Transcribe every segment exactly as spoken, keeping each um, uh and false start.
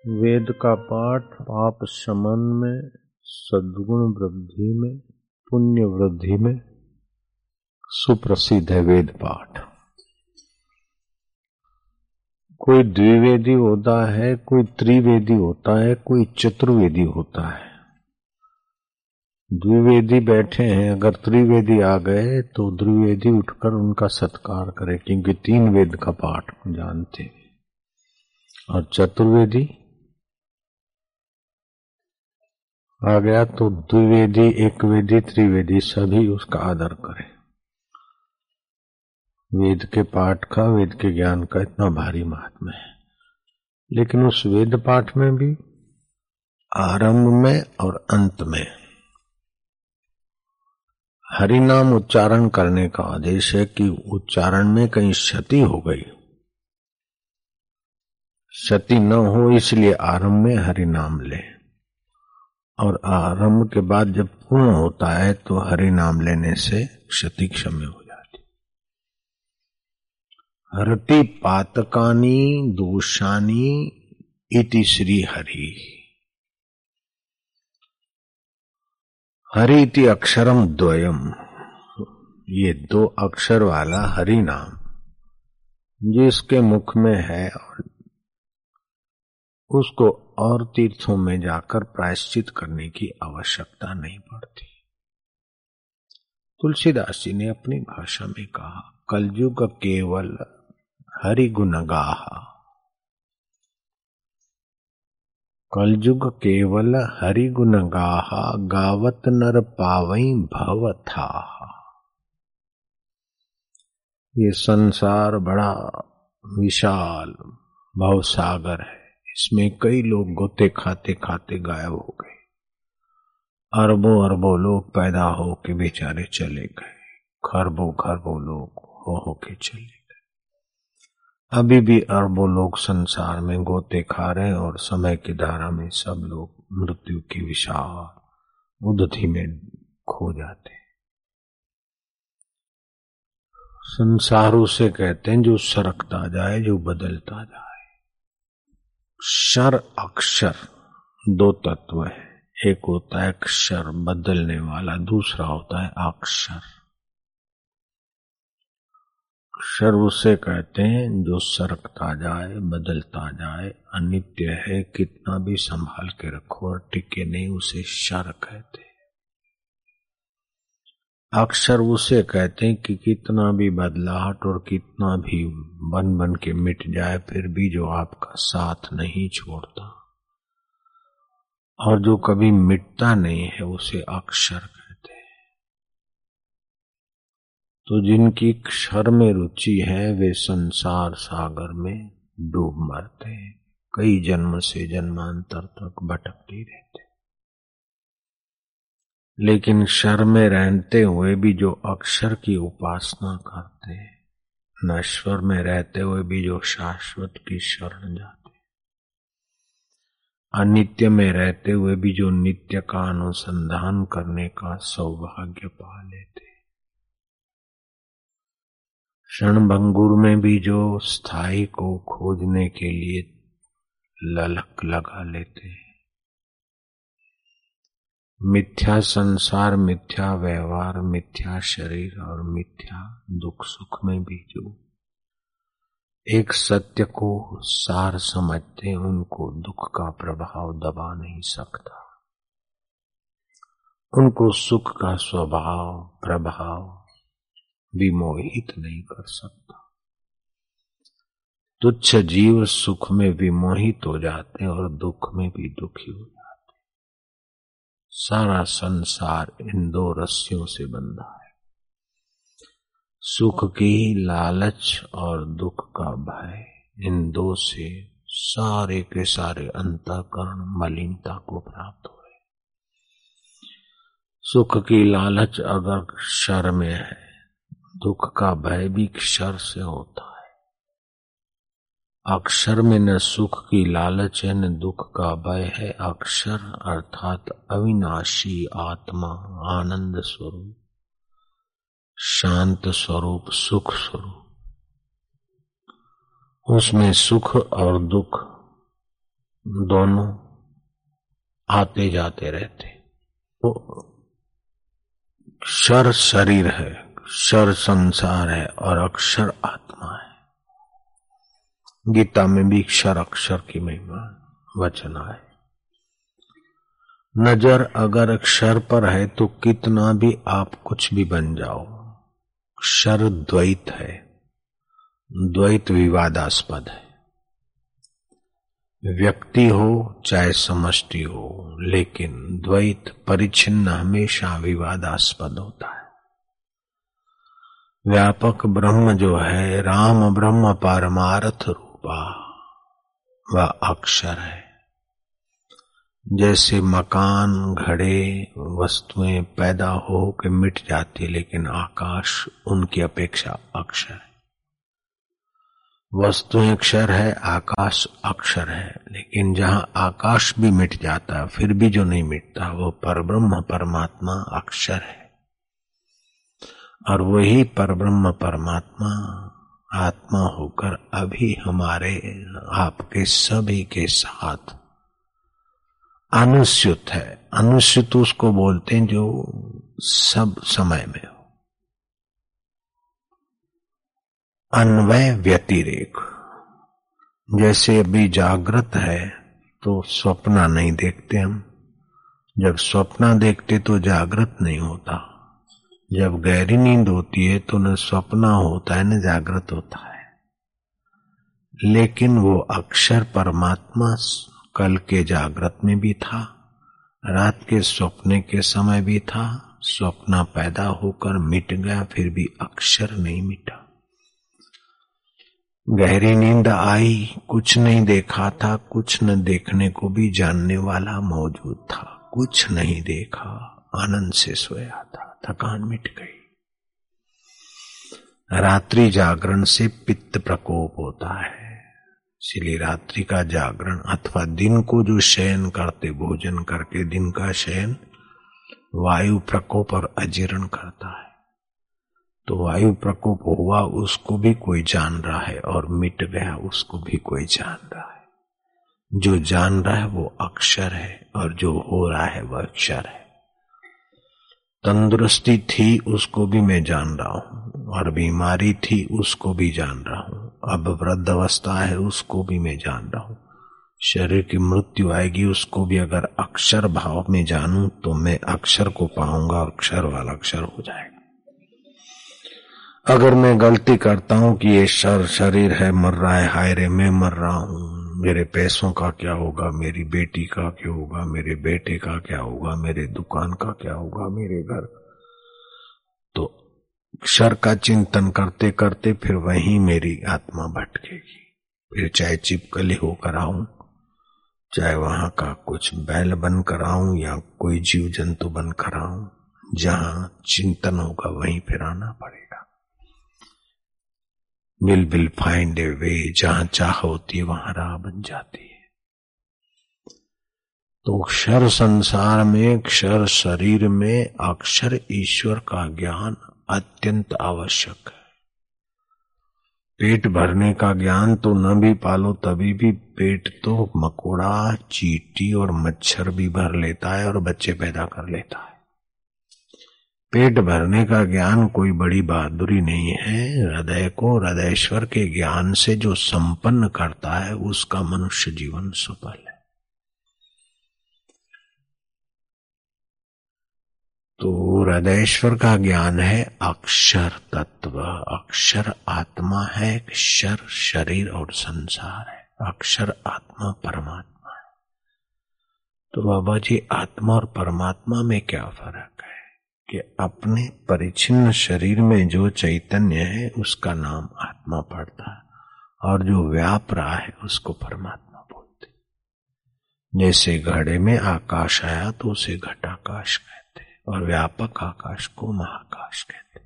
वेद का पाठ पाप शमन में, सद्गुण वृद्धि में, पुण्य वृद्धि में सुप्रसिद्ध है वेद पाठ। कोई द्विवेदी होता है, कोई त्रिवेदी होता है, कोई चतुर्वेदी होता है। द्विवेदी बैठे हैं, अगर त्रिवेदी आ गए तो द्विवेदी उठकर उनका सत्कार करे, क्योंकि तीन वेद का पाठ जानते हैं। और चतुर्वेदी आ गया तो द्विवेदी, एकवेदी, त्रिवेदी सभी उसका आदर करें। वेद के पाठ का, वेद के ज्ञान का इतना भारी महात्म्य है। लेकिन उस वेद पाठ में भी आरंभ में और अंत में हरि नाम उच्चारण करने का आदेश है कि उच्चारण में कहीं क्षति हो गई, क्षति न हो इसलिए आरंभ में हरि नाम ले, और आरंभ के बाद जब पूर्ण होता है तो हरि नाम लेने से क्षति क्षम्य हो जाती। हरति पातकानि दोषानि इति श्री हरि। हरि इति अक्षरम द्वयम, ये दो अक्षर वाला हरि नाम जिसके मुख में है, और उसको और तीर्थों में जाकर प्रायश्चित करने की आवश्यकता नहीं पड़ती। तुलसीदास जी ने अपनी भाषा में कहा, कलयुग केवल हरि गुण गाहा, कलयुग केवल हरि गुण गाहा, गावत नर पावई भव था। ये संसार बड़ा विशाल भवसागर है, इसमें कई लोग गोते खाते खाते गायब हो गए। अरबों अरबों लोग पैदा हो के बेचारे चले गए, खरबों खरबों लोग हो हो के चले गए। अभी भी अरबों लोग संसार में गोते खा रहे हैं, और समय की धारा में सब लोग मृत्यु की विशाल उद्धति में खो जाते हैं। संसार उसे कहते हैं जो सरकता जाए, जो बदलता जाए। क्षर अक्षर दो तत्व है, एक होता है अक्षर बदलने वाला, दूसरा होता है अक्षर। अक्षर उसे कहते हैं जो सरकता जाए, बदलता जाए, अनित्य है, कितना भी संभाल के रखो और टिके नहीं, उसे क्षर कहते हैं। अक्षर उसे कहते हैं कि कितना भी बदलाहट और कितना भी बन बन के मिट जाए, फिर भी जो आपका साथ नहीं छोड़ता और जो कभी मिटता नहीं है, उसे अक्षर कहते हैं। तो जिनकी क्षर में रुचि है वे संसार सागर में डूब मरते हैं, कई जन्म से जन्मांतर तक भटकते रहते। लेकिन क्षर में रहते हुए भी जो अक्षर की उपासना करते हैं, नश्वर में रहते हुए भी जो शाश्वत की शरण जाते, अनित्य में रहते हुए भी जो नित्य का अनुसंधान करने का सौभाग्य पा लेते, क्षणभंगुर में भी जो स्थायी को खोजने के लिए ललक लगा लेते हैं, मिथ्या संसार, मिथ्या व्यवहार, मिथ्या शरीर और मिथ्या दुख सुख में भी जो एक सत्य को सार समझते हैं, उनको दुख का प्रभाव दबा नहीं सकता, उनको सुख का स्वभाव प्रभाव विमोहित नहीं कर सकता। तुच्छ जीव सुख में विमोहित हो जाते हैं और दुख में भी दुखी हो जाते। सारा संसार इन दो रस्सियों से बंधा है, सुख की लालच और दुख का भय। इन दो से सारे के सारे अंतःकरण मलिनता को प्राप्त हो रहे। सुख की लालच अगर क्षर में है, दुख का भय भी क्षर से होता है। अक्षर में न सुख की लालच है, न दुख का भय है। अक्षर अर्थात अविनाशी आत्मा, आनंद स्वरूप, शांत स्वरूप, सुख स्वरूप। उसमें सुख और दुख दोनों आते जाते रहते। वो क्षर शरीर है, क्षर संसार है और अक्षर आत्मा है। गीता में भी क्षर अक्षर की महिमा वचन है। नजर अगर अक्षर पर है तो कितना भी आप कुछ भी बन जाओ। क्षर द्वैत है, द्वैत विवादास्पद है। व्यक्ति हो चाहे समष्टि हो, लेकिन द्वैत परिच्छिन्न हमेशा विवादास्पद होता है। व्यापक ब्रह्म जो है, राम ब्रह्म पारमार्थ रूपा, वह अक्षर है। जैसे मकान, घड़े, वस्तुएं पैदा हो के मिट जाती, लेकिन आकाश उनकी अपेक्षा अक्षर है। वस्तुएं अक्षर है, आकाश अक्षर है, लेकिन जहां आकाश भी मिट जाता है फिर भी जो नहीं मिटता वो परब्रह्म परमात्मा अक्षर है। और वही परब्रह्म परमात्मा आत्मा होकर अभी हमारे आपके सभी के साथ अनुस्यूत है। अनुस्यूत उसको बोलते हैं जो सब समय में हो। अन्वय व्यतिरेक, जैसे अभी जागृत है तो स्वप्न नहीं देखते हम, जब स्वप्न देखते तो जागृत नहीं होता। जब गहरी नींद होती है तो न स्वप्न होता है न जागृत होता है। लेकिन वो अक्षर परमात्मा कल के जागृत में भी था, रात के स्वप्न के समय भी था। स्वप्न पैदा होकर मिट गया, फिर भी अक्षर नहीं मिटा। गहरी नींद आई, कुछ नहीं देखा था, कुछ न देखने को भी जानने वाला मौजूद था। कुछ नहीं देखा, आनंद से सोया था, थकान मिट गई। रात्रि जागरण से पित्त प्रकोप होता है, इसलिए रात्रि का जागरण अथवा दिन को जो शयन करते, भोजन करके दिन का शयन वायु प्रकोप और अजीर्ण करता है। तो वायु प्रकोप हुआ उसको भी कोई जान रहा है, और मिट गया उसको भी कोई जान रहा है। जो जान रहा है वो अक्षर है, और जो हो रहा है वह अक्षर है। तंदुरुस्ती थी उसको भी मैं जान रहा हूं, और बीमारी थी उसको भी जान रहा हूं। अब वृद्ध अवस्था है उसको भी मैं जान रहा हूं। शरीर की मृत्यु आएगी उसको भी अगर अक्षर भाव में जानूं तो मैं अक्षर को पाऊंगा, और अक्षर वाला अक्षर हो जाएगा। अगर मैं गलती करता हूं कि ये शर शरीर है, मर रहा है, हाय रे मैं मर रहा हूं, मेरे पैसों का क्या होगा, मेरी बेटी का क्या होगा, मेरे बेटे का क्या होगा, मेरे दुकान का क्या होगा, मेरे घर, तो अक्षर का चिंतन करते करते फिर वहीं मेरी आत्मा भटकेगी। फिर चाहे चिपकली होकर आऊं, चाहे वहां का कुछ बैल बनकर आऊं या कोई जीव जंतु बनकर आऊं, जहां चिंतन होगा वहीं फिर आना पड़ेगा। Will will find a way, जहां चाह होती है वहां राह बन जाती है। तो अक्षर संसार में, अक्षर शरीर में, अक्षर ईश्वर का ज्ञान अत्यंत आवश्यक है। पेट भरने का ज्ञान तो न भी पालो तभी भी पेट तो मकोड़ा, चींटी और मच्छर भी भर लेता है और बच्चे पैदा कर लेता है। पेट भरने का ज्ञान कोई बड़ी बहादुरी नहीं है। हृदय को हृदयेश्वर के ज्ञान से जो संपन्न करता है उसका मनुष्य जीवन सफल है। तो हृदयेश्वर का ज्ञान है अक्षर तत्व। अक्षर आत्मा है, अक्षर शरीर और संसार है, अक्षर आत्मा परमात्मा है। तो बाबा जी, आत्मा और परमात्मा में क्या फर्क है कि अपने परिच्छिन्न शरीर में जो चैतन्य है उसका नाम आत्मा पड़ता है, और जो व्याप रहा है उसको परमात्मा बोलते। जैसे घड़े में आकाश आया तो उसे घटाकाश कहते, और व्यापक आकाश को महाकाश कहते।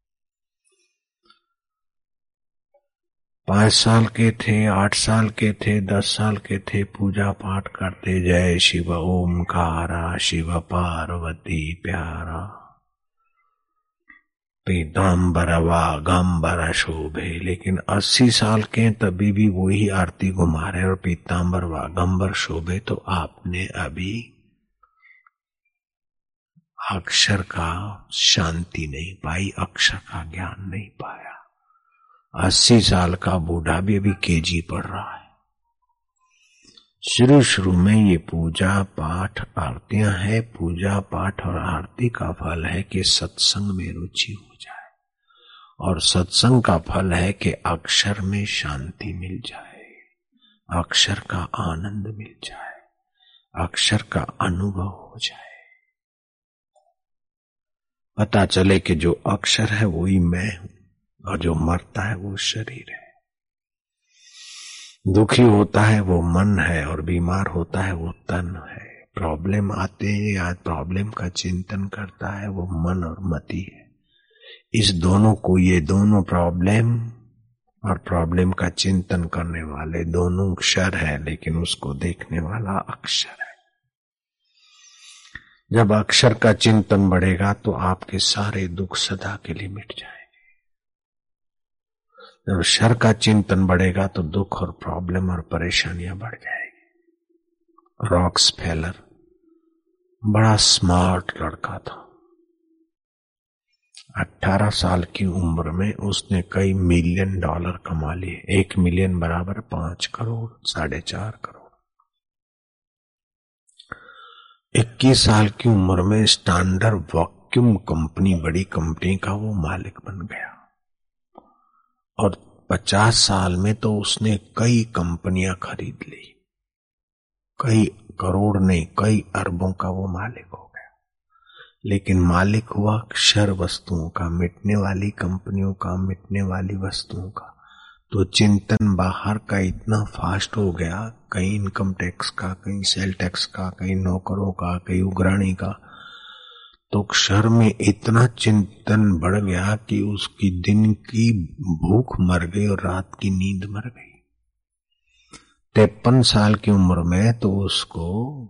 पांच साल के थे, आठ साल के थे, दस साल के थे, पूजा पाठ करते, जय शिव ओमकारा, शिव पार्वती प्यारा। पीताम्बर वागंबर शोभे, लेकिन अस्सी साल के तभी भी वही आरती घुमा रहे और पीताम्बर वागंबर शोभे। तो आपने अभी अक्षर का शांति नहीं पाई, अक्षर का ज्ञान नहीं पाया। अस्सी साल का बूढ़ा भी अभी केजी पढ़ रहा है। शुरू शुरू में ये पूजा पाठ आरतियां है। पूजा पाठ और आरती का फल है कि सत्संग में रुचि हो जाए, और सत्संग का फल है कि अक्षर में शांति मिल जाए, अक्षर का आनंद मिल जाए, अक्षर का अनुभव हो जाए, पता चले कि जो अक्षर है वही मैं हूं और जो मरता है वो शरीर है। दुखी होता है वो मन है और बीमार होता है वो तन है। प्रॉब्लम आते हैं या प्रॉब्लम का चिंतन करता है वो मन और मति है। इस दोनों को, ये दोनों प्रॉब्लम और प्रॉब्लम का चिंतन करने वाले दोनों अक्षर है, लेकिन उसको देखने वाला अक्षर है। जब अक्षर का चिंतन बढ़ेगा तो आपके सारे दुख सदा के लिए मिट जाएंगे। जब शर का चिंतन बढ़ेगा तो दुख और प्रॉब्लम और परेशानियां बढ़ जाएगी। रॉक्सफेलर बड़ा स्मार्ट लड़का था। अठारह साल की उम्र में उसने कई मिलियन डॉलर कमा लिए। एक मिलियन बराबर पांच करोड़, साढ़े चार करोड़। इक्कीस साल की उम्र में स्टैंडर्ड वैक्यूम कंपनी, बड़ी कंपनी का वो मालिक बन गया। और पचास साल में तो उसने कई कंपनियां खरीद ली। कई करोड़ नहीं, कई अरबों का वो मालिक हो गया। लेकिन मालिक हुआ क्षर वस्तुओं का, मिटने वाली कंपनियों का, मिटने वाली वस्तुओं का। तो चिंतन बाहर का इतना फास्ट हो गया, कहीं इनकम टैक्स का, कहीं सेल टैक्स का, कहीं नौकरों का, कहीं उग्राणी का। तो क्षर में इतना चिंतन बढ़ गया कि उसकी दिन की भूख मर गई और रात की नींद मर गई। तिरपन साल की उम्र में तो उसको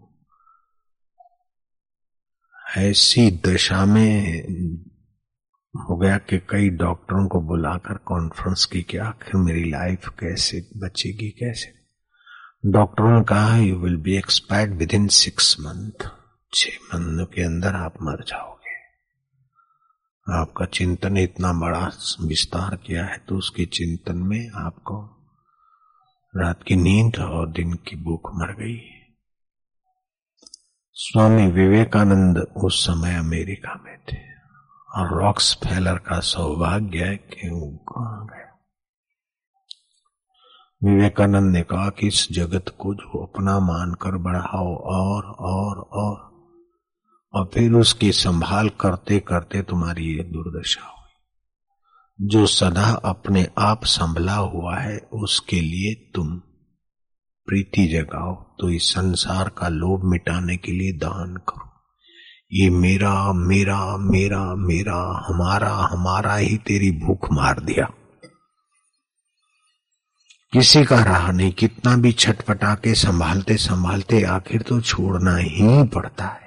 ऐसी दशा में हो गया कि कई डॉक्टरों को बुलाकर कॉन्फ्रेंस की कि आखिर मेरी लाइफ कैसे बचेगी, कैसे। डॉक्टरों ने कहा you will be expired within six month, छह महीनों के अंदर आप मर जाओगे। आपका चिंतन इतना बड़ा विस्तार किया है तो उसके चिंतन में आपको रात की नींद और दिन की भूख मर गई। स्वामी विवेकानंद उस समय अमेरिका में थे और रॉक्सफेलर का सौभाग्य है कि वो कहाँ गया। विवेकानंद ने कहा कि इस जगत को जो अपना मानकर बढ़ाओ और और और और फिर उसकी संभाल करते करते तुम्हारी ये दुर्दशा हुई। जो सदा अपने आप संभला हुआ है उसके लिए तुम प्रीति जगाओ, तो इस संसार का लोभ मिटाने के लिए दान करो। ये मेरा मेरा मेरा मेरा हमारा हमारा ही तेरी भूख मार दिया। किसी का रहा नहीं, कितना भी छटपटा के संभालते संभालते आखिर तो छोड़ना ही पड़ता है।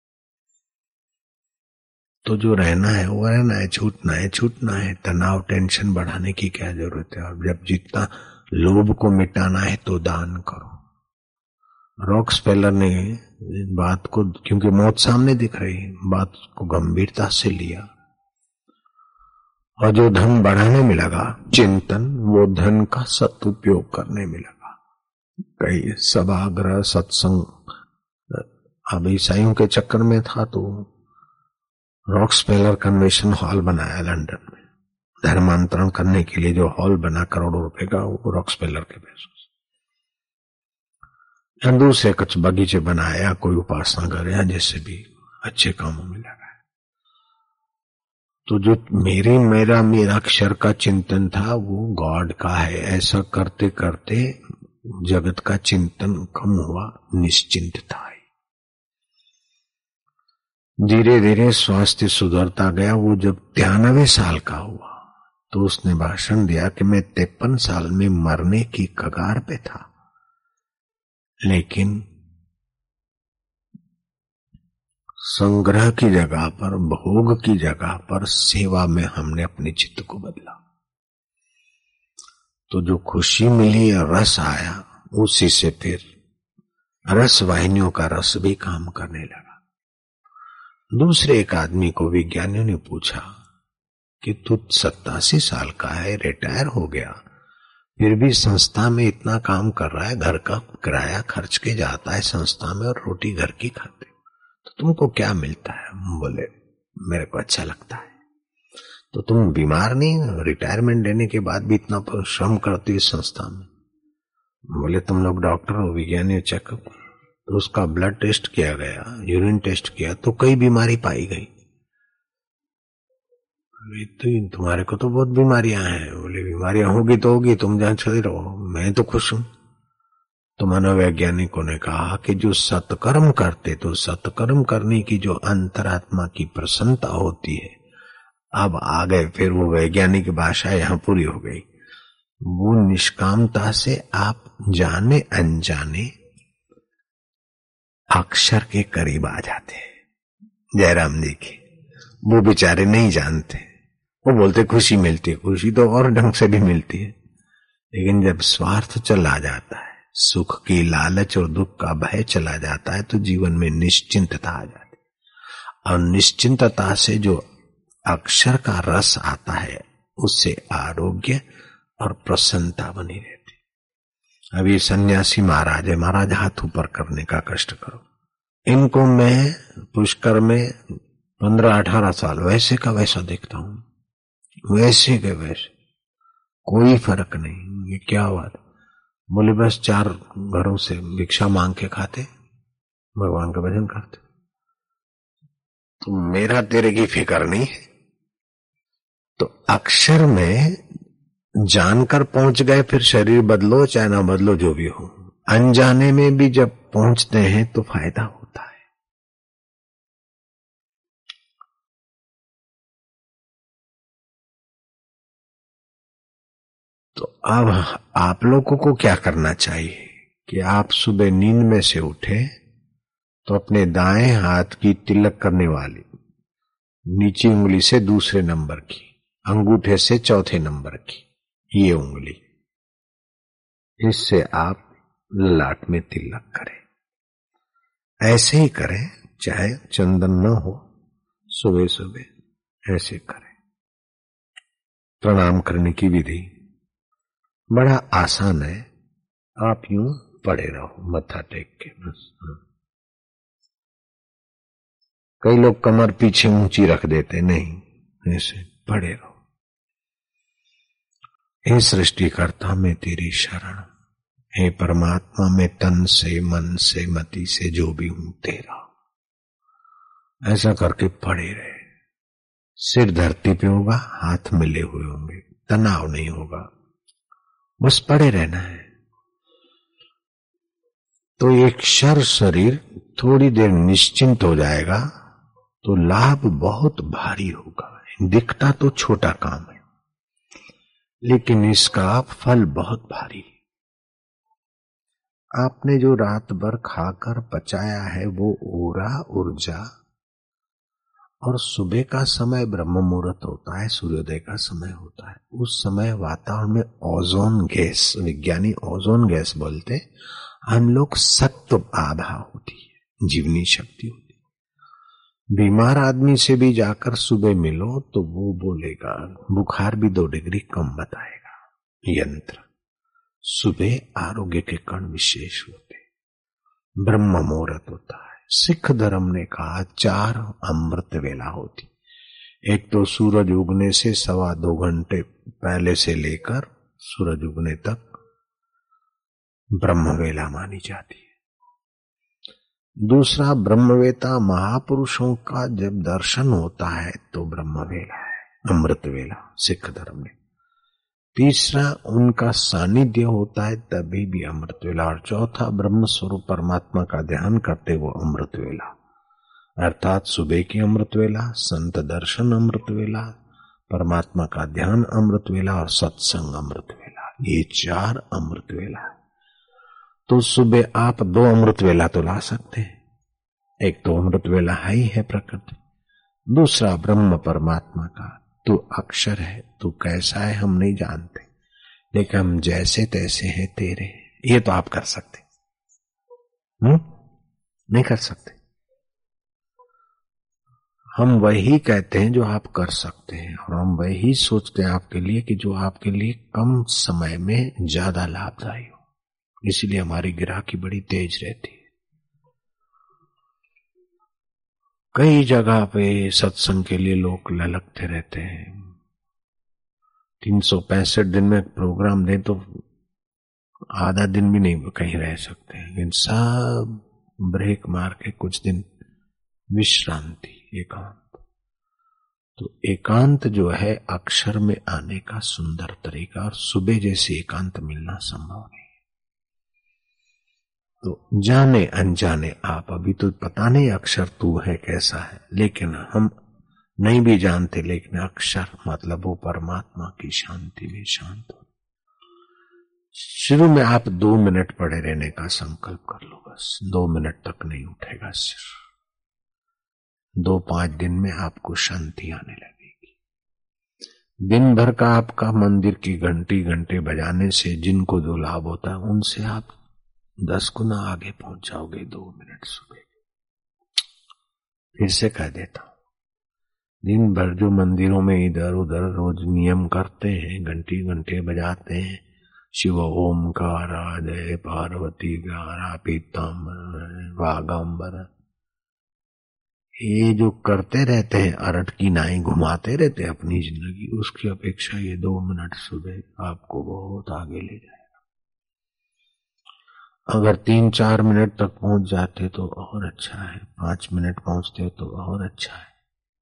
तो जो रहना है वो रहना है, छूटना है छूटना है। तनाव टेंशन बढ़ाने की क्या जरूरत है। और जब जितना लोभ को मिटाना है तो दान करो। रॉक्सफेलर ने बात को, क्योंकि मौत सामने दिख रही, बात को गंभीरता से लिया और जो धन बढ़ाने में लगा चिंतन, वो धन का सदुपयोग करने में लगा। कई सभागृह सत्संग अब ईसाइयों के चक्कर में था तो रॉक्सफेलर कन्वेंशन हॉल बनाया लंदन में। धर्मांतरण करने के लिए जो हॉल बना करोड़ों रुपए का, वो रॉक्सफेलर के पैसों से। दूसरे कुछ बगीचे बनाया, कोई उपासना घर या जैसे भी अच्छे कामों में लगा। तो जो मेरी मेरा मेरा अक्षर का चिंतन था वो गॉड का है। ऐसा करते करते जगत का चिंतन कम हुआ, निश्चिंतता आई। धीरे धीरे स्वास्थ्य सुधरता गया। वो जब तिरानवे साल का हुआ तो उसने भाषण दिया कि मैं तिरपन साल में मरने की कगार पे था, लेकिन संग्रह की जगह पर, भोग की जगह पर सेवा में हमने अपने चित्त को बदला, तो जो खुशी मिली और रस आया, उसी से फिर रस वाहिनियों का रस भी काम करने लगा। दूसरे एक आदमी को विज्ञानियों ने पूछा कि तू सत्तासी साल का है, रिटायर हो गया, फिर भी संस्था में इतना काम कर रहा है, घर का किराया खर्च के जाता है संस्था में और रोटी घर की खाते, तो तुमको क्या मिलता है? बोले मेरे को अच्छा लगता है। तो तुम बीमार नहीं, रिटायरमेंट लेने के बाद भी इतना श्रम करती है संस्था में? बोले तुम लोग डॉक्टर हो, विज्ञानी चेकअप, तो उसका ब्लड टेस्ट किया गया, यूरिन टेस्ट किया, तो कई बीमारी पाई गई। तो तुम्हारे को तो बहुत बीमारियां हैं। बोले बीमारियां होगी तो होगी, तुम जहां चले रहो, मैं तो खुश हूं। तो मनोवैज्ञानिकों ने कहा कि जो सत्कर्म करते, तो सत्कर्म करने की जो अंतरात्मा की प्रसन्नता होती है, अब आ गए फिर वो वैज्ञानिक भाषा यहां पूरी हो गई, वो निष्कामता से आप जाने अनजाने अक्षर के करीब आ जाते हैं। जयराम जी की वो बेचारे नहीं जानते, वो बोलते खुशी मिलती है, खुशी तो और ढंग से भी मिलती है, लेकिन जब स्वार्थ चला जाता है, सुख की लालच और दुख का भय चला जाता है, तो जीवन में निश्चिंतता आ जाती है। और निश्चिंतता से जो अक्षर का रस आता है, उससे आरोग्य और प्रसन्नता बनी रहती। अब ये सन्यासी महाराज है, महाराज हाथ ऊपर करने का कष्ट करो। इनको मैं पुष्कर में पंद्रह अठारह साल वैसे का वैसा देखता हूं, वैसे के वैसे, कोई फर्क नहीं। ये क्या बात? बोले बस चार घरों से भिक्षा मांग के खाते, भगवान का भजन करते। तो मेरा तेरे की फिक्र नहीं है। तो अक्षर में जानकर पहुंच गए, फिर शरीर बदलो चाहे ना बदलो, जो भी हो, अनजाने में भी जब पहुंचते हैं तो फायदा होता है। तो अब आप लोगों को क्या करना चाहिए कि आप सुबह नींद में से उठे तो अपने दाएं हाथ की तिलक करने वाली नीची उंगली से दूसरे नंबर की, अंगूठे से चौथे नंबर की ये उंगली, इससे आप ललाट में तिलक करें। ऐसे ही करें, चाहे चंदन न हो, सुबह सुबह ऐसे करें। प्रणाम करने की विधि बड़ा आसान है, आप यूं पड़े रहो मत्था टेक के बस। कई लोग कमर पीछे ऊंची रख देते, नहीं, ऐसे पड़े रहो। हे सृष्टिकर्ता मैं तेरी शरण, हे परमात्मा मैं तन से मन से मति से जो भी हूं तेरा। ऐसा करके पड़े रहे, सिर धरती पे होगा, हाथ मिले हुए होंगे, तनाव नहीं होगा, बस पड़े रहना है। तो एक क्षर शरीर थोड़ी देर निश्चिंत हो जाएगा, तो लाभ बहुत भारी होगा। दिखता तो छोटा काम है, लेकिन इसका फल बहुत भारी है। आपने जो रात भर खाकर पचाया है वो ऊर्जा ऊर्जा, और सुबह का समय ब्रह्म मुहूर्त होता है, सूर्योदय का समय होता है, उस समय वातावरण में ओजोन गैस, विज्ञानी ओजोन गैस बोलते, हम लोग सत्व आभा होती है, जीवनी शक्ति होती है। बीमार आदमी से भी जाकर सुबह मिलो तो वो बोलेगा, बुखार भी दो डिग्री कम बताएगा यंत्र। सुबह आरोग्य के कण विशेष होते, ब्रह्म मुहूर्त होता है। सिख धर्म ने कहा चार अमृत वेला होती, एक तो सूरज उगने से सवा दो घंटे पहले से लेकर सूरज उगने तक ब्रह्म वेला मानी जाती है। दूसरा ब्रह्मवेता महापुरुषों का जब दर्शन होता है तो ब्रह्म वेला है, अमृत वेला सिख धर्म में। तीसरा उनका सानिध्य होता है तभी भी अमृत वेला, और चौथा ब्रह्म स्वरूप परमात्मा का ध्यान करते वो अमृत वेला, अर्थात सुबह की अमृत वेला, संत दर्शन अमृत वेला, परमात्मा का ध्यान अमृत वेला और सत्संग अमृत वेला, ये चार अमृत वेला है। तो सुबह आप दो अमृत वेला तो ला सकते हैं, एक तो अमृत वेला ही है प्रकृति, दूसरा ब्रह्म परमात्मा का तू अक्षर है। तू कैसा है हम नहीं जानते, लेकिन हम जैसे तैसे हैं तेरे। ये तो आप कर सकते, हम्म नहीं कर सकते। हम वही कहते हैं जो आप कर सकते हैं, और हम वही सोचते हैं आपके लिए कि जो आपके लिए कम समय में ज्यादा लाभदायी हो। इसलिए हमारी ग्राहकी बड़ी तेज रहती है। कई जगह पे सत्संग के लिए लोग ललकते रहते हैं। तीन सौ पैंसठ दिन में प्रोग्राम दें तो आधा दिन भी नहीं कहीं रह सकते, लेकिन सब ब्रेक मार के कुछ दिन विश्रांति, एकांत। तो एकांत जो है अक्षर में आने का सुंदर तरीका, और सुबह जैसे एकांत मिलना संभव नहीं। तो जाने अनजाने आप, अभी तो पता नहीं अक्षर तू है कैसा है, लेकिन हम नहीं भी जानते, लेकिन अक्षर मतलब वो परमात्मा की शांति में शांत हो। शुरू में आप दो मिनट पड़े रहने का संकल्प कर लो, बस दो मिनट तक नहीं उठेगा सिर। दो पांच दिन में आपको शांति आने लगेगी। दिन भर का आपका मंदिर की घंटी घंटे बजाने से जिनको जो लाभ होता है, उनसे आप दस गुना आगे पहुंच जाओगे दो मिनट सुबह। फिर से कह देता हूं, दिन भर जो मंदिरों में इधर उधर रोज नियम करते हैं, घंटी घंटे बजाते हैं, शिव ओमकार जय पार्वती गारा पीतांबर वागंबर, ये जो करते रहते हैं, अरट की नाई घुमाते रहते हैं अपनी जिंदगी, उसकी अपेक्षा ये दो मिनट सुबह आपको बहुत आगे ले जाएगा। अगर तीन चार मिनट तक पहुंच जाते तो और अच्छा है, पांच मिनट पहुंचते तो और अच्छा है।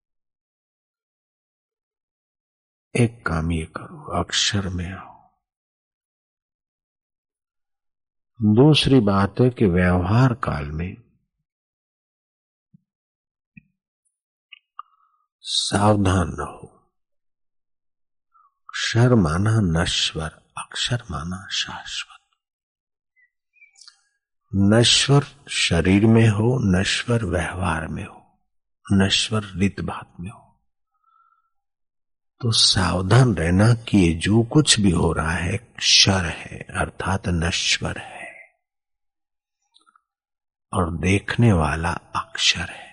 एक काम ये करो, अक्षर में आओ। दूसरी बात है कि व्यवहार काल में सावधान रहो। अक्षर माना नश्वर, अक्षर माना शाश्वत। नश्वर शरीर में हो, नश्वर व्यवहार में हो, नश्वर रीत बात में हो, तो सावधान रहना कि ये जो कुछ भी हो रहा है क्षर है, अर्थात नश्वर है, और देखने वाला अक्षर है।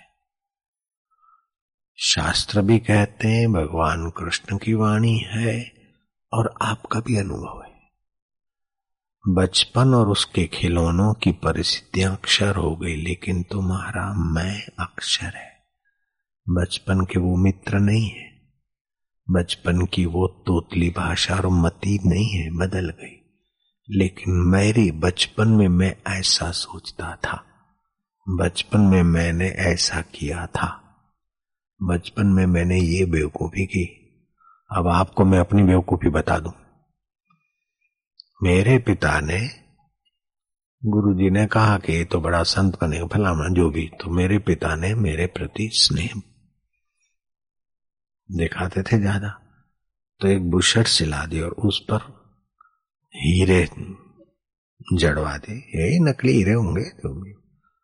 शास्त्र भी कहते हैं, भगवान कृष्ण की वाणी है, और आपका भी अनुभव है। बचपन और उसके खिलौनों की परिस्थितियां अक्षर हो गई, लेकिन तुम्हारा मैं अक्षर है। बचपन के वो मित्र नहीं है, बचपन की वो तोतली भाषा और मती नहीं है, बदल गई। लेकिन मेरी बचपन में मैं ऐसा सोचता था, बचपन में मैंने ऐसा किया था, बचपन में मैंने ये बेवकूफी की। अब आपको मैं अपनी बेवकूफी बता दूं। मेरे पिता ने, गुरुजी ने कहा कि ये तो बड़ा संत बनेगा, फलाना जो भी, तो मेरे पिता ने मेरे प्रति स्नेह दिखाते थे ज्यादा, तो एक बुशर्ट सिला दी और उस पर हीरे जड़वा दे। यही नकली हीरे होंगे जो भी।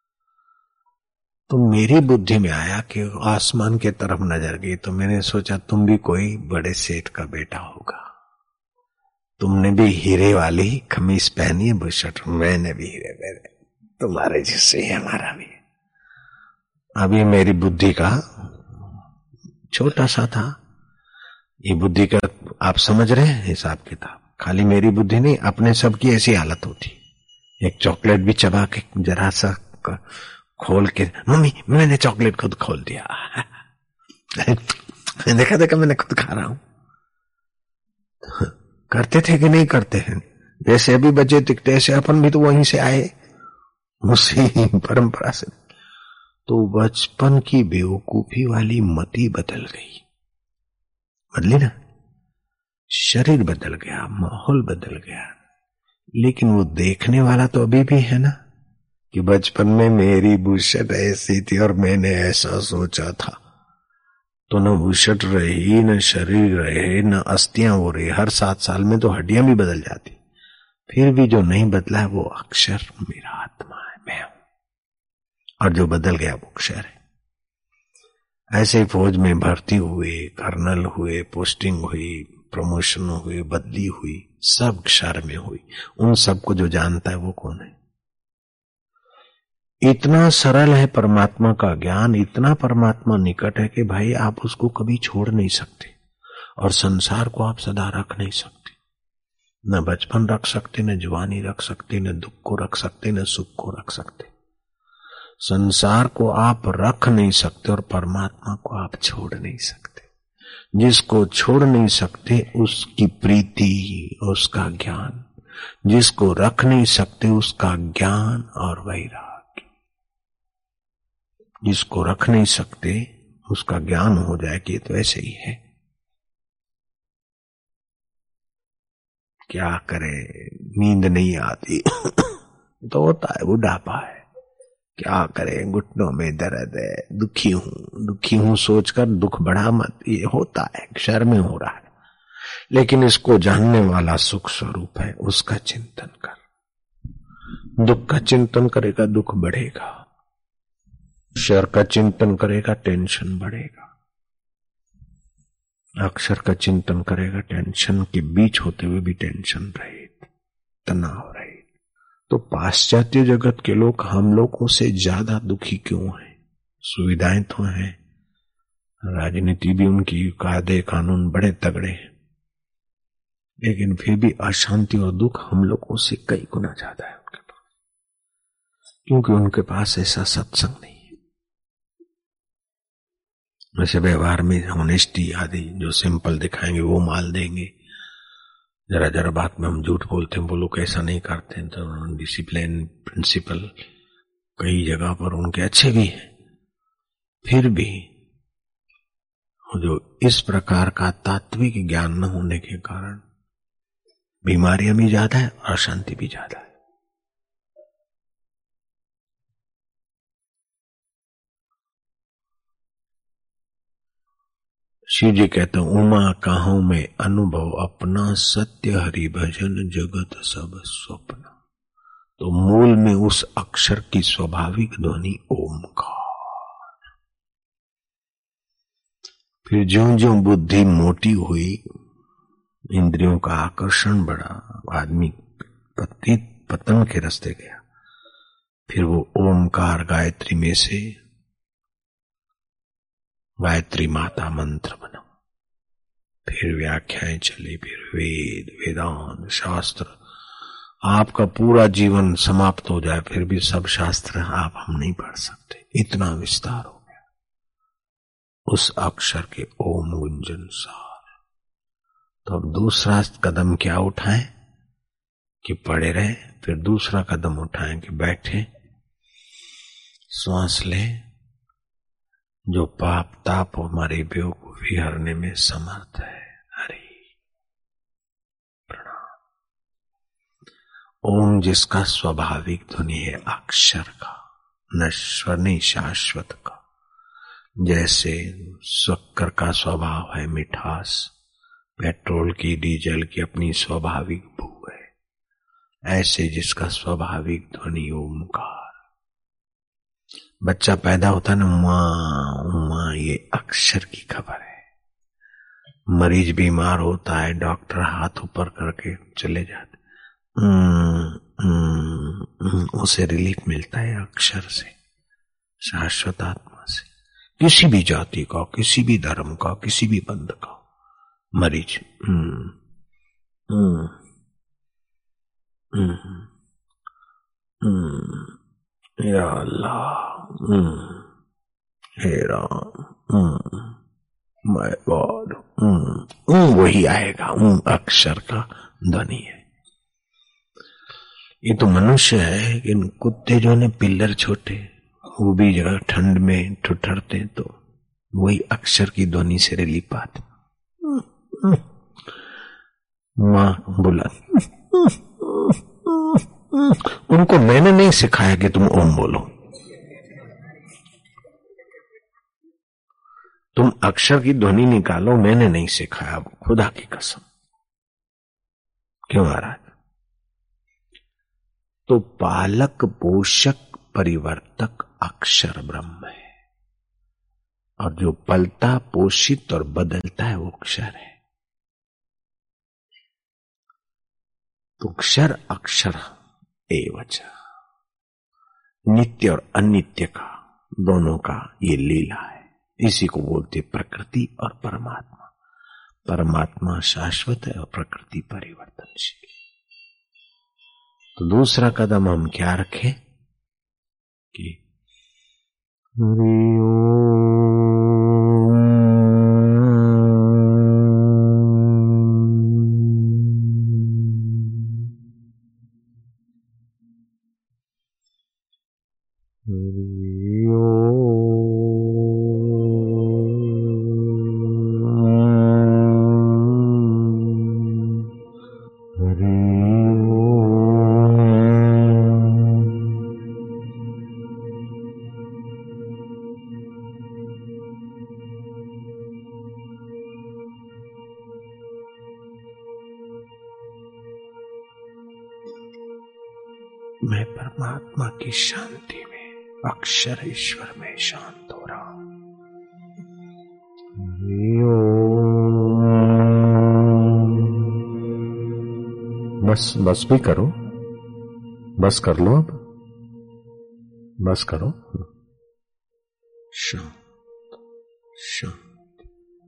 तो मेरी बुद्धि में आया कि आसमान के तरफ नजर गई, तो मैंने सोचा तुम भी कोई बड़े सेठ का बेटा होगा, तुमने भी हीरे वाली खमीस पहनी है, बुशर्ट, मैंने भी हीरे पहने, तुम्हारे जैसे ही हमारा भी। अभी मेरी बुद्धि का छोटा सा था, ये बुद्धि का आप समझ रहे हैं हिसाब किताब। खाली मेरी बुद्धि नहीं, अपने सब की ऐसी हालत होती। एक चॉकलेट भी चबा के जरा सा खोल के, मम्मी मैंने चॉकलेट खुद खोल दिया, देखा देखा मैंने खुद खा रहा हूं। करते थे कि नहीं करते हैं? जैसे अभी बच्चे दिखते ऐसे अपन भी तो वहीं से आए, उसी परंपरा से। तो बचपन की बेवकूफी वाली मति बदल गई, बदली ना, शरीर बदल गया, माहौल बदल गया, लेकिन वो देखने वाला तो अभी भी है ना, कि बचपन में मेरी बुशर्ट ऐसी थी और मैंने ऐसा सोचा था। तो न बुशर्ट रही, न शरीर रहे, न अस्थियां हो रही। हर सात साल में तो हड्डियां भी बदल जाती, फिर भी जो नहीं बदला है वो अक्षर मेरा आत्मा है, मैं हूं। और जो बदल गया वो क्षर है। ऐसे ही फौज में भर्ती हुए, कर्नल हुए, पोस्टिंग हुई, प्रमोशन हुई, बदली हुई, सब क्षर में हुई। उन सबको जो जानता है वो कौन है? इतना सरल है परमात्मा का ज्ञान, इतना परमात्मा निकट है कि भाई आप उसको कभी छोड़ नहीं सकते। और संसार को आप सदा रख नहीं सकते, न बचपन रख सकते, न जवानी रख सकते, न दुख को रख सकते, न सुख को रख सकते। संसार को आप रख नहीं सकते और परमात्मा को आप छोड़ नहीं सकते। जिसको छोड़ नहीं सकते उसकी प्रीति, उसका ज्ञान, जिसको रख नहीं सकते उसका ज्ञान और वैराग्य। जिसको रख नहीं सकते उसका ज्ञान हो जाए कि तो ऐसे ही है, क्या करे, नींद नहीं आती तो होता है, बुढ़ापा है, क्या करे, घुटनों में दर्द है, दुखी हूं दुखी हूं सोचकर दुख बढ़ा मत, ये होता है, क्षर में हो रहा है। लेकिन इसको जानने वाला सुख स्वरूप है, उसका चिंतन कर। दुख का चिंतन करेगा दुख बढ़ेगा, क्षर का चिंतन करेगा टेंशन बढ़ेगा, अक्षर का चिंतन करेगा टेंशन के बीच होते हुए भी टेंशन रहित, तनाव रहित। तो पाश्चात्य जगत के लोग हम लोगों से ज्यादा दुखी क्यों हैं? सुविधाएं तो हैं, राजनीति भी उनकी, कायदे कानून बड़े तगड़े हैं, लेकिन फिर भी अशांति और दुख हम लोगों से कई गुना ज्यादा है उनके पास, क्योंकि उनके पास ऐसा सत्संग नहीं है। वैसे व्यवहार में ऑनेस्टी आदि जो सिंपल दिखाएंगे वो माल देंगे, जरा जरा बात में हम झूठ बोलते हैं, वो लोग ऐसा नहीं करते हैं। तो डिसिप्लिन प्रिंसिपल कई जगह पर उनके अच्छे भी हैं, फिर भी जो इस प्रकार का तात्विक ज्ञान न होने के कारण बीमारियां भी ज्यादा है और अशांति भी ज्यादा है। शिव जी कहते हैं, उमा काहू में अनुभव अपना, सत्य हरि भजन जगत सब स्वप्न। तो मूल में उस अक्षर की स्वाभाविक ध्वनि ओमकार। फिर ज्यों ज्यों बुद्धि मोटी हुई, इंद्रियों का आकर्षण बढ़ा, आदमी पतित पतन के रास्ते गया, फिर वो ओमकार गायत्री में से गायत्री माता मंत्र बना। फिर व्याख्याएं चली, फिर वेद, वेदांत, शास्त्र। आपका पूरा जीवन समाप्त हो जाए फिर भी सब शास्त्र आप हम नहीं पढ़ सकते, इतना विस्तार हो गया उस अक्षर के ओम गुंजन सार। तो अब दूसरा कदम क्या उठाएं कि पड़े रहे, फिर दूसरा कदम उठाएं कि बैठे, श्वास लें। जो पाप ताप हमारे बेवकूफी हरने में समर्थ है, हरि प्रणाम। ओम जिसका स्वाभाविक ध्वनि है अक्षर का, नश्वर नहीं शाश्वत का। जैसे शक्कर का स्वभाव है मिठास, पेट्रोल की डीजल की अपनी स्वाभाविक बू है, ऐसे जिसका स्वाभाविक ध्वनि ओमकार। बच्चा पैदा होता है ना, मां मां, ये अक्षर की खबर है। मरीज बीमार होता है, डॉक्टर हाथ ऊपर करके चले जाते, उसे रिलीफ मिलता है अक्षर से, शाश्वत आत्मा से। किसी भी जाति का, किसी भी धर्म का, किसी भी पंथ का मरीज हम्म हम्म हम्म हम्म या अल्लाह, हे राम, माय गॉड, वही आएगा। उम अक्षर का ध्वनि है। ये तो मनुष्य है, लेकिन कुत्ते जो ने पिल्लर छोटे, वो भी जगह ठंड में ठुठरते तो वही अक्षर की ध्वनि से रिलीफ पाते। मां बोला, उनको मैंने नहीं सिखाया कि तुम ओम बोलो, तुम अक्षर की ध्वनि निकालो, मैंने नहीं सिखाया, खुदा की कसम। क्यों महाराज? तो पालक पोषक परिवर्तक अक्षर ब्रह्म है, और जो पलता पोषित और बदलता है वो अक्षर है। तो अक्षर अक्षर एवच, नित्य और अनित्य का दोनों का ये लीला है। इसी को बोलते प्रकृति और परमात्मा। परमात्मा शाश्वत है और प्रकृति परिवर्तनशील। तो दूसरा कदम हम क्या रखें कि हरि ओम, हरि ओम, हरि ओम। मैं परमात्मा की शांति में, अक्षर ईश्वर में शांत हो रहा हूं। बस बस भी करो, बस कर लो, अब बस करो। शांत शांत।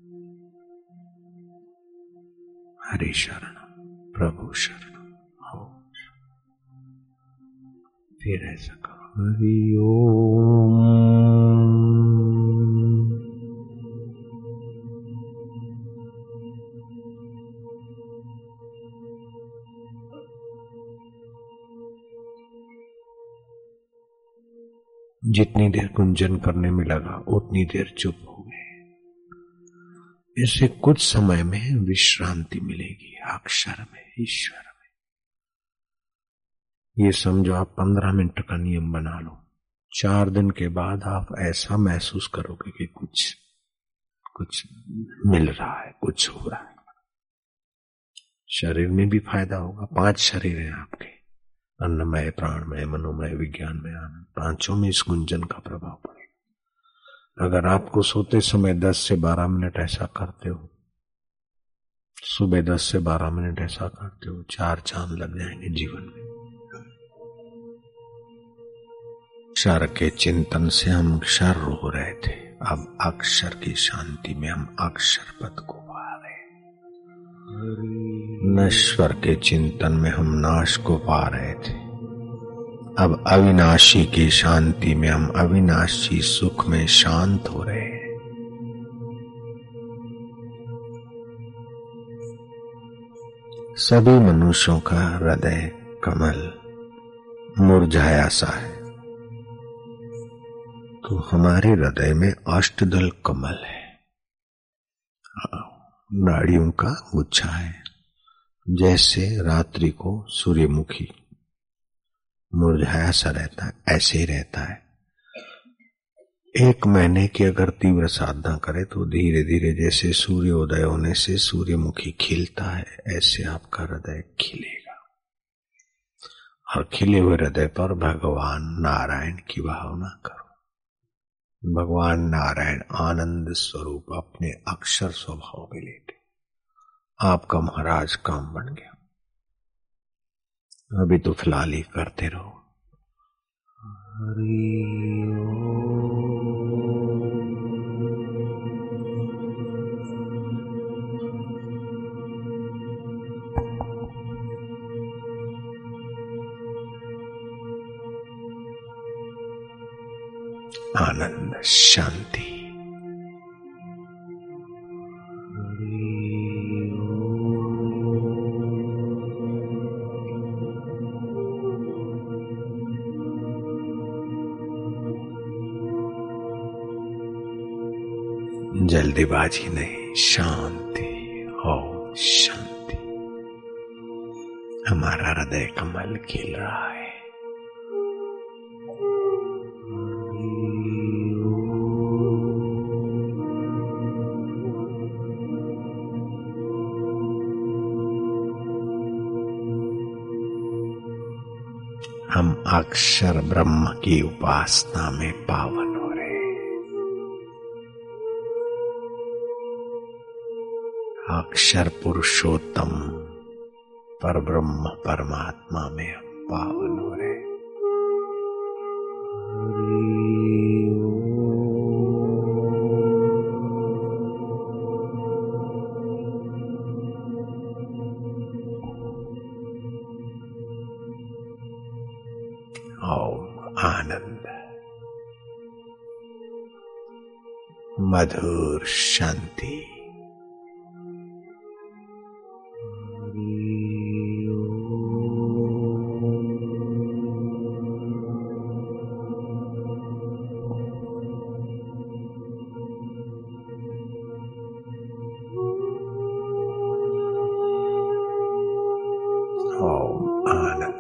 हरि शरण प्रभु शरण हो। फिर ऐसा करो, हरि ओम। जितनी देर गुंजन करने में लगा उतनी देर चुप हो गए। इससे कुछ समय में विश्रांति मिलेगी अक्षर में, ईश्वर में। ये समझो आप पंद्रह मिनट का नियम बना लो। चार दिन के बाद आप ऐसा महसूस करोगे कि कुछ कुछ मिल रहा है, कुछ हो रहा है। शरीर में भी फायदा होगा। पांच शरीर हैं आपके, अन्नमय, प्राणमय, मनोमय, विज्ञानमय, आनंद। पांचों में इस गुंजन का प्रभाव पड़ेगा। अगर आपको सोते समय दस से बारह मिनट ऐसा करते हो, सुबह दस से बारह मिनट ऐसा करते हो, चार चांद लग जाएंगे जीवन में। अक्षर के चिंतन से हम अक्षर रो रहे थे, अब अक्षर की शांति में हम अक्षर पद को पा रहे। नश्वर के चिंतन में हम नाश को पा रहे थे, अब अविनाशी की शांति में हम अविनाशी सुख में शांत हो रहे हैं। सभी मनुष्यों का हृदय कमल मुरझाया सा है, तो हमारे हृदय में अष्टदल कमल है, नाड़ियों का गुच्छा है। जैसे रात्रि को सूर्यमुखी मुरझाया सा रहता है, ऐसे ही रहता है। एक महीने की अगर तीव्र साधना करे तो धीरे धीरे जैसे सूर्योदय होने से सूर्यमुखी खिलता है, ऐसे आपका हृदय खिलेगा। और खिले हुए हृदय पर भगवान नारायण की भावना करो। भगवान नारायण आनंद स्वरूप अपने अक्षर स्वभाव में लेते, आपका महाराज काम बन गया। अभी तो फिलहाल ही करते रहो। हरि आनंद शांति। जल्दीबाजी नहीं, शांति। ओम शांति। हमारा हृदय कमल खिल रहा है। हम अक्षर ब्रह्म की उपासना में पावन हो रहे। अक्षर पुरुषोत्तम पर ब्रह्म परमात्मा में हम पावन हो रहे। ओम आनंद, मधुर शांति। ओम आनंद,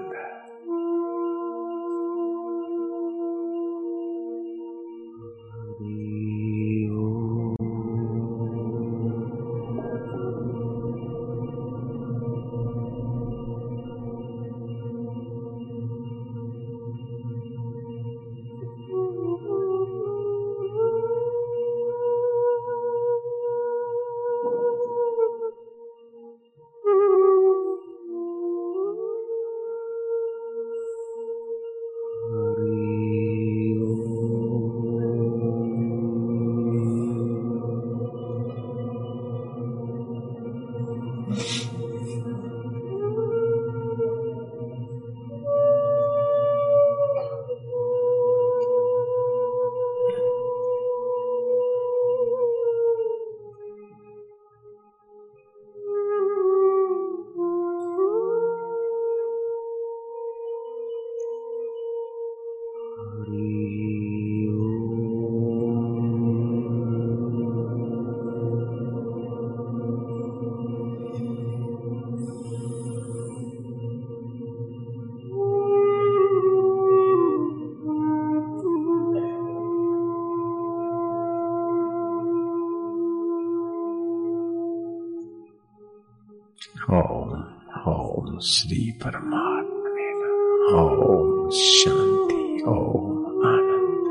ओम ओम श्री परमात्मे नमः। ओम शांति, ओम आनंद।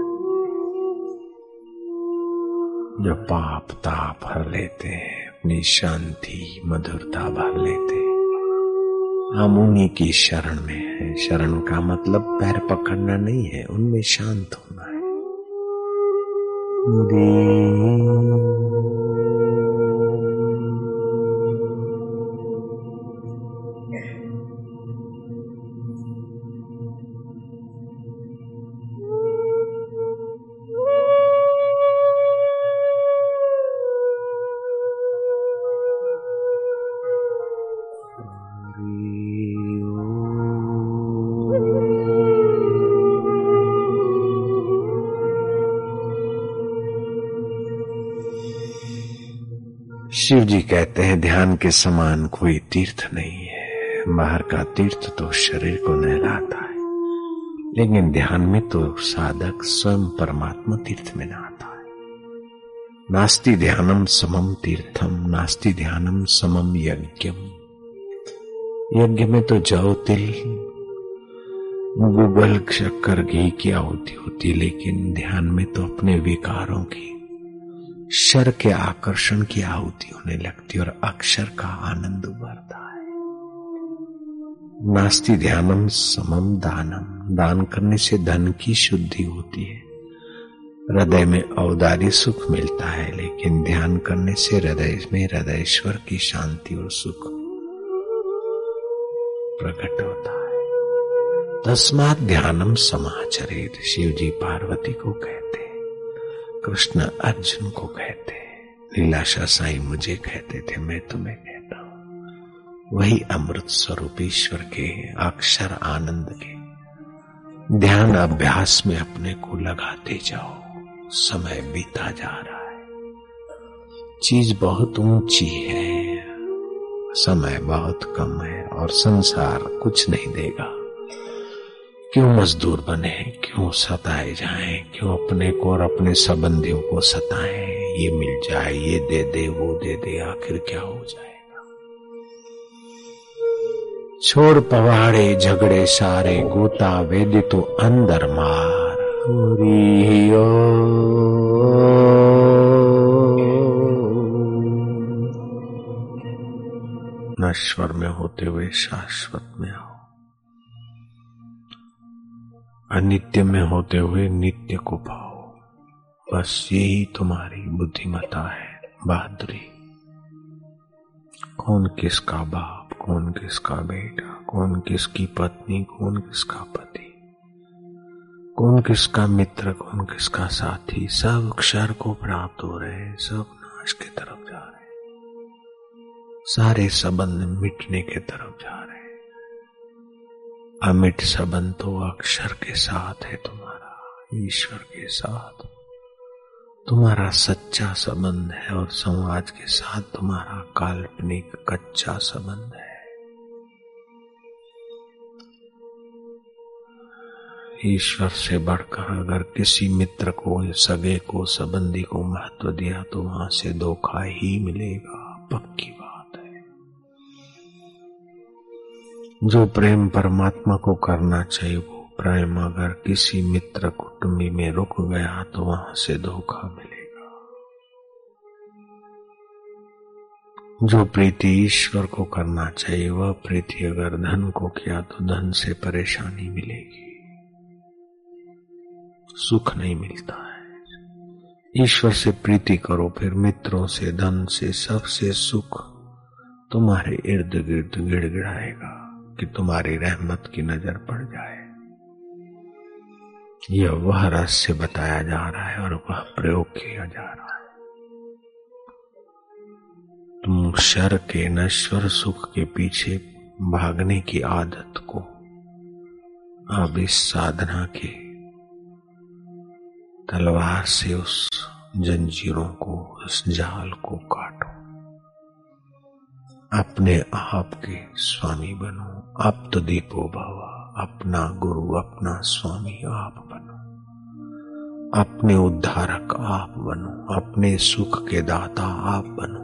जो पाप ताप हर लेते हैं, अपनी शांति मधुरता भर लेते हैं, हम उन्हीं की शरण में हैं। शरण का मतलब पैर पकड़ना नहीं है, उनमें शांत होना है। शिव जी कहते हैं ध्यान के समान कोई तीर्थ नहीं है। बाहर का तीर्थ तो शरीर को नहलाता है, लेकिन ध्यान में तो साधक स्वयं परमात्मा तीर्थ में नहाता है। नास्ति ध्यानम समम तीर्थम, नास्ति ध्यानम समम यज्ञम। यज्ञ में तो जौ तिल गुगल शक्कर घी की आहुति होती, लेकिन ध्यान में तो अपने विकारों की, शर के आकर्षण की आहुति होने लगती और अक्षर का आनंद उभरता है। नास्ति ध्यानम समम दानम। दान करने से धन की शुद्धि होती है, हृदय में औदार्य सुख मिलता है, लेकिन ध्यान करने से हृदय में हृदयेश्वर की शांति और सुख प्रकट होता है। तस्मात् ध्यानम समाचरेत। शिव जी पार्वती को कहते, कृष्ण अर्जुन को कहते, लीलाशाह साईं मुझे कहते थे, मैं तुम्हें कहता हूं। वही अमृत स्वरूप ईश्वर के अक्षर आनंद के ध्यान अभ्यास में अपने को लगाते जाओ। समय बीता जा रहा है, चीज बहुत ऊंची है, समय बहुत कम है और संसार कुछ नहीं देगा। क्यों मजदूर बने, क्यों सताए जाएं, क्यों अपने को और अपने संबंधियों को सताएं। ये मिल जाए, ये दे दे, वो दे दे, आखिर क्या हो जाएगा। छोड़ पवाड़े झगड़े सारे, गोता वेद तो अंदर मार। हरि ओम। नश्वर में होते हुए शाश्वत में आओ, अनित्य में होते हुए नित्य को पाओ। बस यही तुम्हारी बुद्धिमत्ता है, बहादुरी। कौन किसका बाप, कौन किसका बेटा, कौन किसकी पत्नी, कौन किसका पति, कौन किसका मित्र, कौन किसका साथी, सब क्षर को प्राप्त हो रहे हैं, सब नाश की तरफ जा रहे हैं। सारे संबंध मिटने के तरफ जा रहे हैं। अमिट संबंध तो अक्षर के साथ है तुम्हारा, ईश्वर के साथ तुम्हारा सच्चा संबंध है, और समाज के साथ तुम्हारा काल्पनिक कच्चा संबंध है। ईश्वर से बढ़कर अगर किसी मित्र को, सगे को, संबंधी को महत्व दिया तो वहां से धोखा ही मिलेगा, पक्की बात है। जो प्रेम परमात्मा को करना चाहिए वो प्रेम अगर किसी मित्र कुटुंबी में रुक गया तो वहां से धोखा मिलेगा। जो प्रीति ईश्वर को करना चाहिए वह प्रीति अगर धन को किया तो धन से परेशानी मिलेगी, सुख नहीं मिलता है। ईश्वर से प्रीति करो, फिर मित्रों से, धन से, सबसे सुख तुम्हारे इर्द गिर्द गिड़गिड़ाएगा कि तुम्हारी रहमत की नजर पड़ जाए। यह वह रहस्य बताया जा रहा है और वह प्रयोग किया जा रहा है। तुम शर के नश्वर सुख के पीछे भागने की आदत को अब इस साधना के तलवार से उस जंजीरों को, उस जाल को काटो। अपने आप के स्वामी बनो। अप्त दीपो भव। अपना गुरु, अपना स्वामी आप बनो। अपने उद्धारक आप बनो। अपने सुख के दाता आप बनो।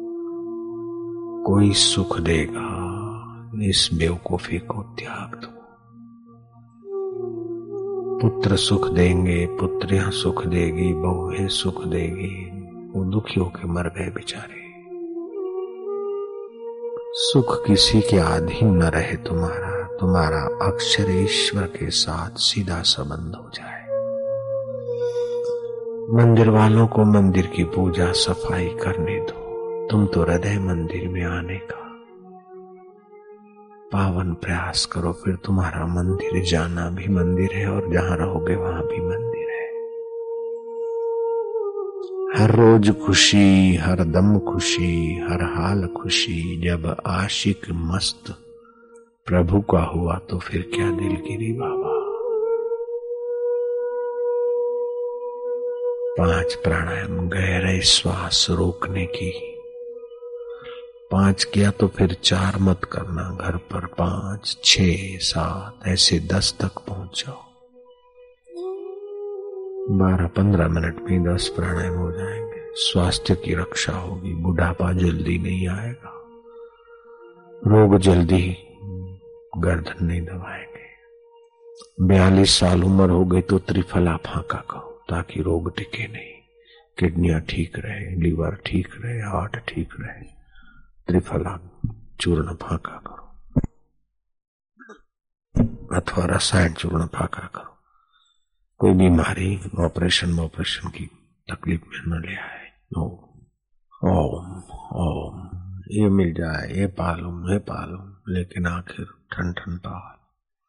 कोई सुख देगा, इस बेवकूफी को त्याग दो। पुत्र सुख देंगे, पुत्रियां सुख देगी, बहुएं सुख देगी, वो दुखी होके मर गए बेचारे। सुख किसी के अधीन न रहे तुम्हारा, तुम्हारा अक्षर ईश्वर के साथ सीधा संबंध हो जाए। मंदिर वालों को मंदिर की पूजा सफाई करने दो, तुम तो हृदय मंदिर में आने का पावन प्रयास करो, फिर तुम्हारा मंदिर जाना भी मंदिर है और जहां रहोगे वहां भी मंदिर है। हर रोज खुशी, हर दम खुशी, हर हाल खुशी। जब आशिक मस्त प्रभु का हुआ तो फिर क्या दिलगिरी बाबा। पांच प्राणायाम, गहरे श्वास रोकने की। पांच किया तो फिर चार मत करना, घर पर पांच, छह, सात, ऐसे दस तक पहुंच जाओ। बारह पंद्रह मिनट में दस प्राणायाम हो जाएंगे। स्वास्थ्य की रक्षा होगी, बुढ़ापा जल्दी नहीं आएगा, रोग जल्दी गर्दन नहीं दबाएंगे। बयालीस साल उम्र हो गई तो त्रिफला फांका खाओ ताकि रोग टिके नहीं, किडनियां ठीक रहे, लीवर ठीक रहे, हार्ट ठीक रहे। त्रिफला चूर्ण फांका करो अथवा रसायन चूर्ण फांका करो। कोई बीमारी ऑपरेशन ऑपरेशन की तकलीफ में न ले आए। ओम ओम ओम ये मिल जाए, ये पालूं, ये पालूं, लेकिन आखिर ठन ठन पाल।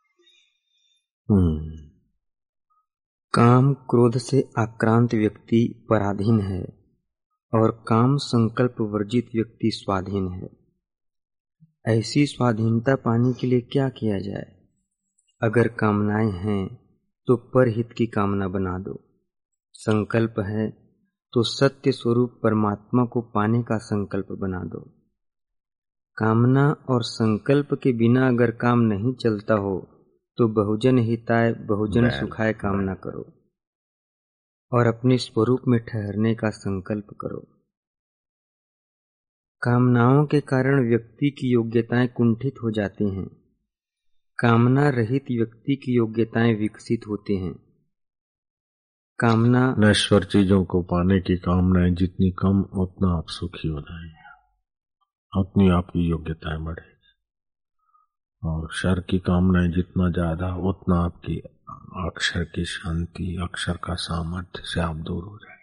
हम्म काम क्रोध से आक्रांत व्यक्ति पराधीन है और काम संकल्प वर्जित व्यक्ति स्वाधीन है। ऐसी स्वाधीनता पाने के लिए क्या किया जाए? अगर कामनाएं हैं तो परहित की कामना बना दो। संकल्प है तो सत्य स्वरूप परमात्मा को पाने का संकल्प बना दो। कामना और संकल्प के बिना अगर काम नहीं चलता हो तो बहुजन हिताय बहुजन सुखाय कामना करो और अपने स्वरूप में ठहरने का संकल्प करो। कामनाओं के कारण व्यक्ति की योग्यताएं कुंठित हो जाती हैं। कामना रहित व्यक्ति की योग्यताएं विकसित होती हैं। कामना नश्वर चीजों को पाने की कामनाएं जितनी कम, उतना आप सुखी हो जाएंगे, उतनी आपकी योग्यताएं बढ़ेगी। और क्षर की कामनाएं जितना ज्यादा, उतना आपकी अक्षर की शांति, अक्षर का सामर्थ्य से आप दूर हो जाएंगे।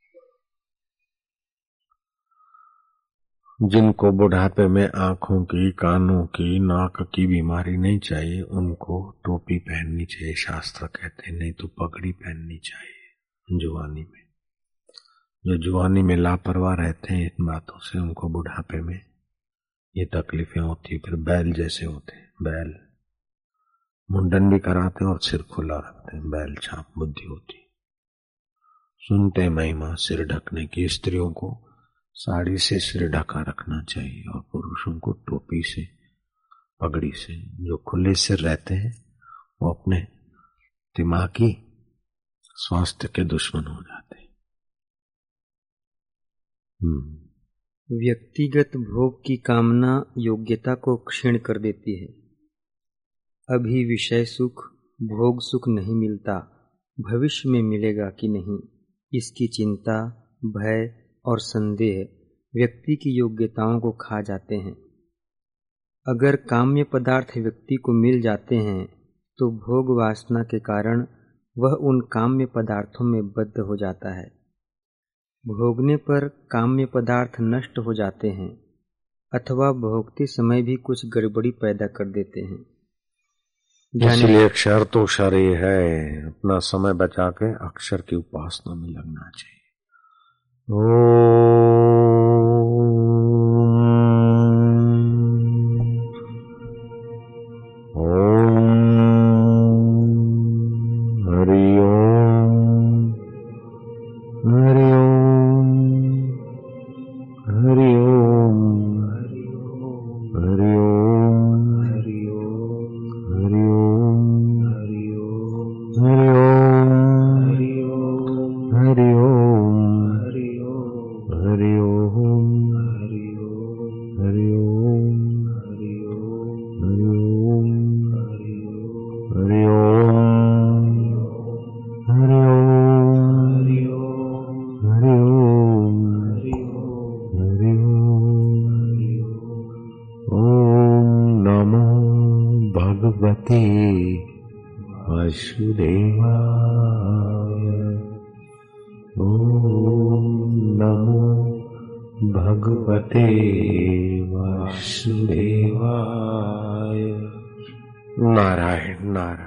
जिनको बुढ़ापे में आंखों की, कानों की, नाक की बीमारी नहीं चाहिए, उनको टोपी पहननी चाहिए, शास्त्र कहते हैं, नहीं तो पगड़ी पहननी चाहिए जुवानी में। जो जुवानी में लापरवाह रहते हैं इन बातों से, उनको बुढ़ापे में ये तकलीफें होती, फिर बैल जैसे होते हैं। बैल मुंडन भी कराते और सिर खुला रखते हैं, बैल छाप बुद्धि होती। सुनते महिमा सिर ढकने की। स्त्रियों को साड़ी से सिर ढका रखना चाहिए और पुरुषों को टोपी से, पगड़ी से। जो खुले सिर रहते हैं वो अपने दिमागी स्वास्थ्य के दुश्मन हो जाते हैं। व्यक्तिगत भोग की कामना योग्यता को क्षीण कर देती है। अभी विषय सुख, भोग सुख नहीं मिलता, भविष्य में मिलेगा कि नहीं, इसकी चिंता, भय और संदेह व्यक्ति की योग्यताओं को खा जाते हैं। अगर काम्य पदार्थ व्यक्ति को मिल जाते हैं तो भोग वासना के कारण वह उन काम्य पदार्थों में बद्ध हो जाता है। भोगने पर काम्य पदार्थ नष्ट हो जाते हैं अथवा भोगते समय भी कुछ गड़बड़ी पैदा कर देते हैं। इसलिए अक्षर तो क्षर ही है, अपना समय बचा के अक्षर की उपासना में लगना चाहिए। ओम वासुदेवाय। ओम नमो भगवते वासुदेवाय। नारायण नारायण।